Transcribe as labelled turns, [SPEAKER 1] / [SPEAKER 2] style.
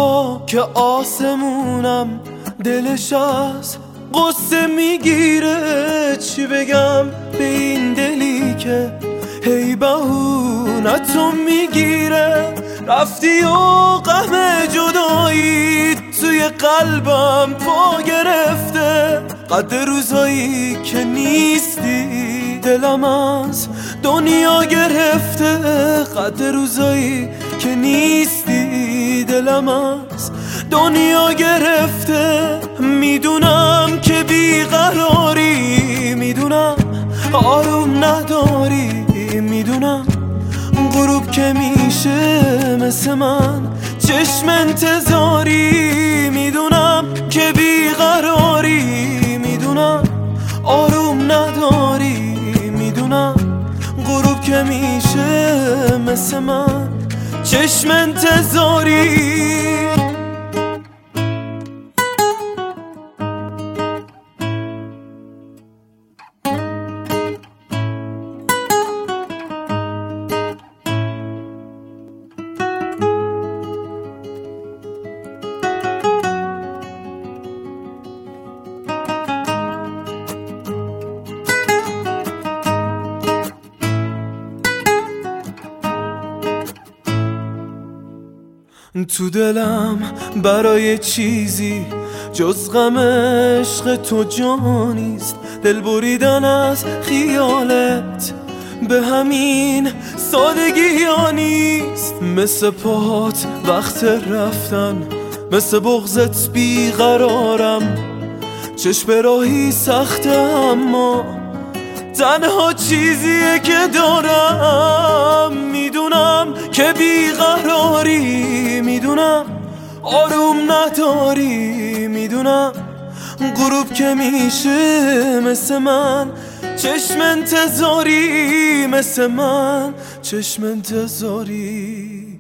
[SPEAKER 1] شبا که آسمونم دلش از قصه میگیره، چی بگم به این دلی که هی بهونتو میگیره. رفتی و غم جدایی توی قلبم پا گرفته، قدر روزایی که نیستی دلم از دنیا گرفته، قدر روزایی که نیستی دلم از دنیا گرفته. میدونم که بیقراری، میدونم آروم نداری، میدونم غروب که میشه مثل من چشم انتظاری، میدونم که بیقراری، میدونم آروم نداری، میدونم غروب که میشه مثل من چشم انتظاری. تو دلم برای چیزی جز غم عشق تو جا نیست، دل بریدن از خیالت به همین سادگی ها نیست. مثل پاهات وقت رفتن، مثل بغضت بیقرارم، چشم راهی سخته اما تنها چیزیه که دارم. میدونم که بیقراری، میدونم آروم نداری، میدونم غروب که میشه مثل من چشم انتظاری، مثل من چشم انتظاری.